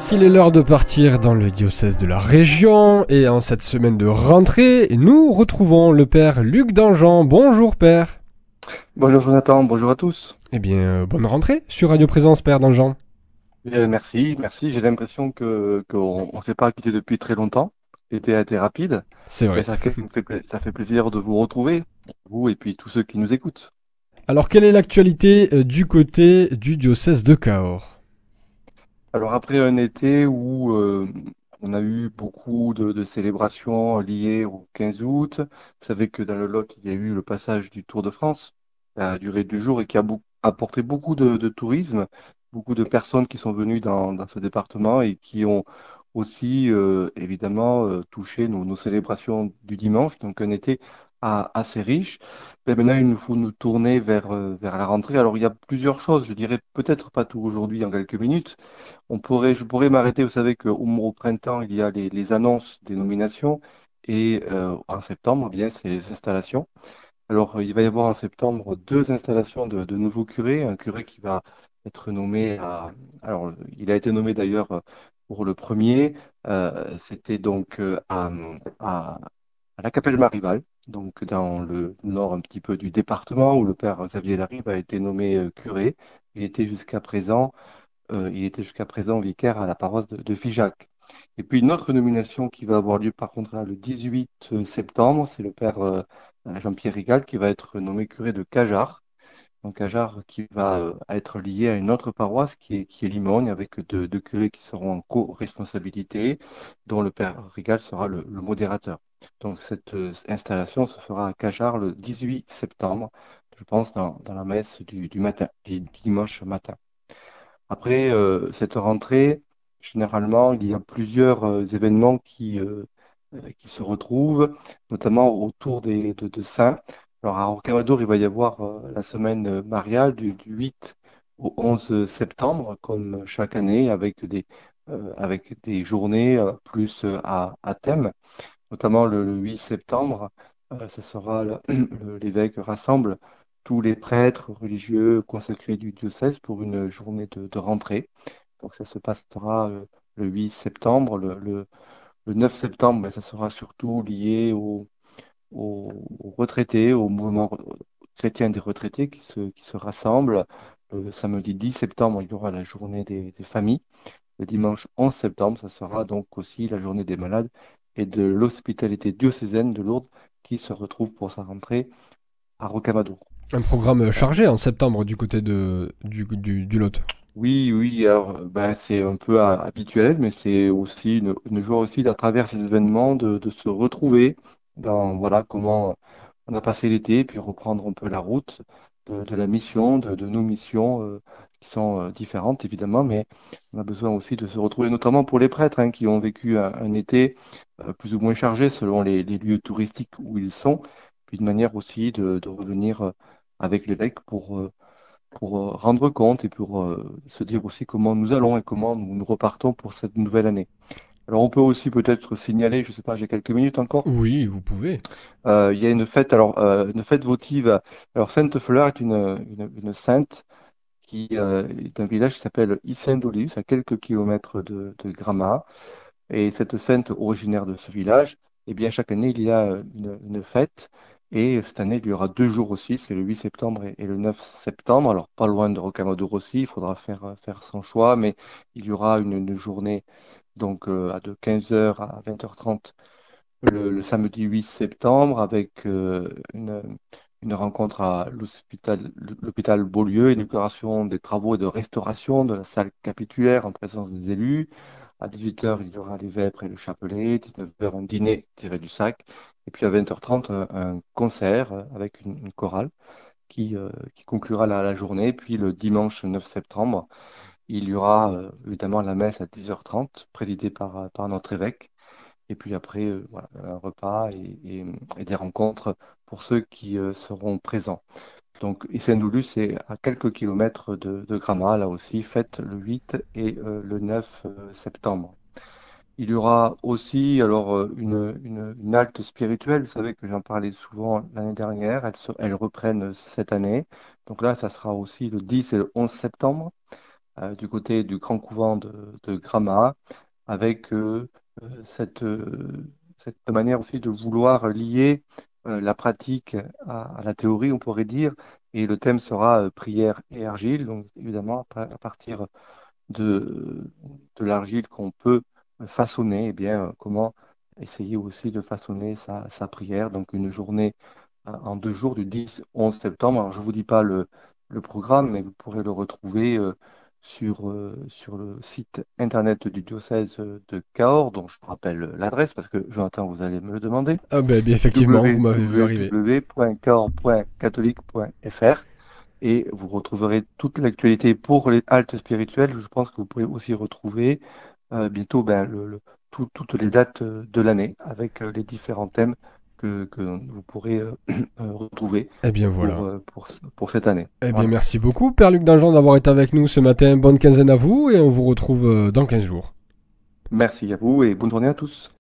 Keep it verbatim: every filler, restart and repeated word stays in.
tous, il est l'heure de partir dans le diocèse de la région et en cette semaine de rentrée, nous retrouvons le père Luc Dangean. Bonjour père. Bonjour Jonathan, bonjour à tous. Eh bien, euh, bonne rentrée sur Radio Présence, père Dangean. Euh, merci, merci. J'ai l'impression que qu'on on s'est pas quitté depuis très longtemps. L'été a été rapide, C'est mais vrai. ça, fait fait pla- ça fait plaisir de vous retrouver, vous et puis tous ceux qui nous écoutent. Alors, quelle est l'actualité euh, du côté du diocèse de Cahors? Alors après un été où euh, on a eu beaucoup de, de célébrations liées au quinze août, vous savez que dans le Lot, il y a eu le passage du Tour de France, qui a duré deux jours et qui a beau- apporté beaucoup de, de tourisme, beaucoup de personnes qui sont venues dans, dans ce département et qui ont aussi euh, évidemment euh, touché nos, nos célébrations du dimanche, donc un été a- assez riche. Mais maintenant, il nous faut nous tourner vers, euh, vers la rentrée. Alors il y a plusieurs choses, je dirais peut-être pas tout aujourd'hui en quelques minutes. On pourrait, je pourrais m'arrêter, vous savez qu'au au printemps, il y a les, les annonces des nominations et euh, en septembre, eh bien, c'est les installations. Alors, euh, il va y avoir en septembre deux installations de, de nouveaux curés. Un curé qui va être nommé à... Alors, il a été nommé d'ailleurs euh, pour le premier. Euh, c'était donc euh, à, à, à la Capelle Marival, donc dans le nord un petit peu du département, où le père Xavier Larive a été nommé euh, curé. Il était jusqu'à présent euh, il était jusqu'à présent vicaire à la paroisse de, de Figeac. Et puis une autre nomination qui va avoir lieu par contre là, le dix-huit septembre, c'est le père euh, Jean-Pierre Rigal qui va être nommé curé de Cajar. Donc Cajar qui va euh, être lié à une autre paroisse qui est, qui est Limogne avec deux, deux curés qui seront en co-responsabilité, dont le père Rigal sera le, le modérateur. Donc cette euh, installation se fera à Cajar le dix-huit septembre, je pense dans, dans la messe du, du matin, du dimanche matin. Après euh, cette rentrée, généralement, il y a plusieurs euh, événements qui, euh, euh, qui se retrouvent, notamment autour des, de, de Saint. Alors à Rocamadour, il va y avoir euh, la semaine euh, mariale du, du huit au onze septembre, comme chaque année, avec des, euh, avec des journées euh, plus euh, à, à thème. Notamment le, le huit septembre, euh, ce sera le- le- l'évêque rassemble tous les prêtres religieux consacrés du diocèse pour une journée de, de rentrée. Donc ça se passera euh, le huit septembre. Le, le- le neuf septembre, ben, ça sera surtout lié aux, aux- aux retraités, au mouvement chrétien des retraités qui se, qui se rassemblent. Le samedi dix septembre, il y aura la journée des, des familles. Le dimanche onze septembre, ça sera donc aussi la journée des malades et de l'hospitalité diocésaine de Lourdes qui se retrouve pour sa rentrée à Rocamadour. Un programme Euh, chargé en septembre du côté de, du, du, du Lot. oui, oui, alors, euh, ben, c'est un peu euh, habituel, mais c'est aussi une, une joie aussi à travers ces événements de, de se retrouver dans voilà comment on a passé l'été, puis reprendre un peu la route de, de la mission, de, de nos missions euh, qui sont euh, différentes évidemment, mais on a besoin aussi de se retrouver, notamment pour les prêtres hein, qui ont vécu un, un été euh, plus ou moins chargé selon les, les lieux touristiques où ils sont, puis de manière aussi de, de revenir euh, avec l'évêque pour, euh, pour euh, rendre compte et pour euh, se dire aussi comment nous allons et comment nous, nous repartons pour cette nouvelle année. Alors on peut aussi peut-être signaler, je ne sais pas, j'ai quelques minutes encore. Oui, vous pouvez. Euh, il y a une fête, alors euh, une fête votive. Alors Sainte-Fleur est une, une, une sainte qui euh, est un village qui s'appelle Issendolius, à quelques kilomètres de, de Gramma. Et cette sainte originaire de ce village, eh bien chaque année il y a une, une fête. Et cette année il y aura deux jours aussi, c'est le huit septembre et, et le neuf septembre. Alors pas loin de Rocamadour aussi, il faudra faire, faire son choix, mais il y aura une, une journée donc euh, à de quinze heures à vingt heures trente le, le samedi huit septembre avec euh, une, une rencontre à l'hôpital l'hôpital Beaulieu, inauguration des travaux et de restauration de la salle capitulaire en présence des élus. À dix-huit heures, il y aura les vêpres et le chapelet. dix-neuf heures, un dîner tiré du sac. Et puis à vingt heures trente, un, un concert euh, avec une, une chorale qui, euh, qui conclura la, la journée. Puis le dimanche neuf septembre, il y aura euh, évidemment la messe à dix heures trente, présidée par, par notre évêque. Et puis après, euh, voilà, un repas et, et- et des rencontres pour ceux qui euh, seront présents. Donc, Issendoulu, c'est à quelques kilomètres de, de Gramma, là aussi, fête le huit et euh, le neuf euh, septembre. Il y aura aussi alors euh, une, une, une halte spirituelle, vous savez que j'en parlais souvent l'année dernière, elles, se- elles reprennent cette année. Donc là, ça sera aussi le dix et le onze septembre euh, du côté du Grand Couvent de, de Gramma, avec euh, euh, cette, euh, cette manière aussi de vouloir lier euh, la pratique à, à la théorie, on pourrait dire. Et le thème sera euh, prière et argile. Donc, évidemment, à, à partir de, de l'argile qu'on peut façonner, eh bien, euh, comment essayer aussi de façonner sa, sa prière. Donc, une journée euh, en deux jours, du dix au onze septembre. Alors, je ne vous dis pas le, le programme, mais vous pourrez le retrouver euh, sur, euh, sur le site internet du diocèse de Cahors, dont je vous rappelle l'adresse parce que Jonathan, vous allez me le demander, Ah ben, bien, effectivement, vous m'avez vu arriver. w w w point cahors point catholique point f r et vous retrouverez toute l'actualité pour les haltes spirituelles. Je pense que vous pourrez aussi retrouver euh, bientôt ben, le- le- tout- toutes les dates euh, de l'année avec euh, les différents thèmes que, que vous pourrez euh, euh, retrouver Eh bien pour, voilà. euh, pour, pour cette année. Eh bien Voilà. merci beaucoup, Père Luc Dangean, d'avoir été avec nous ce matin. Bonne quinzaine à vous et on vous retrouve euh, dans quinze jours. Merci à vous et bonne journée à tous.